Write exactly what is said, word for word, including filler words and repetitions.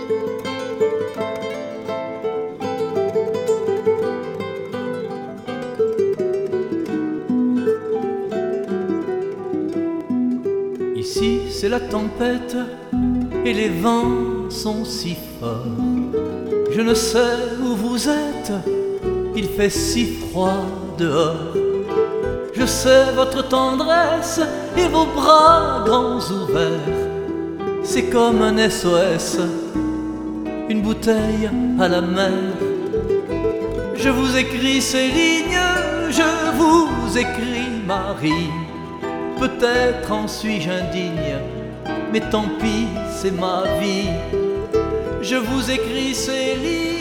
Ici c'est la tempête et les vents sont si forts. Je ne sais où vous êtes, il fait si froid dehors. Je sais votre tendresse et vos bras grands ouverts. C'est comme un S O S, une bouteille à la mer. Je vous écris ces lignes, je vous écris Marie. Peut-être en suis-je indigne, mais tant pis, c'est ma vie. Je vous écris ces lignes.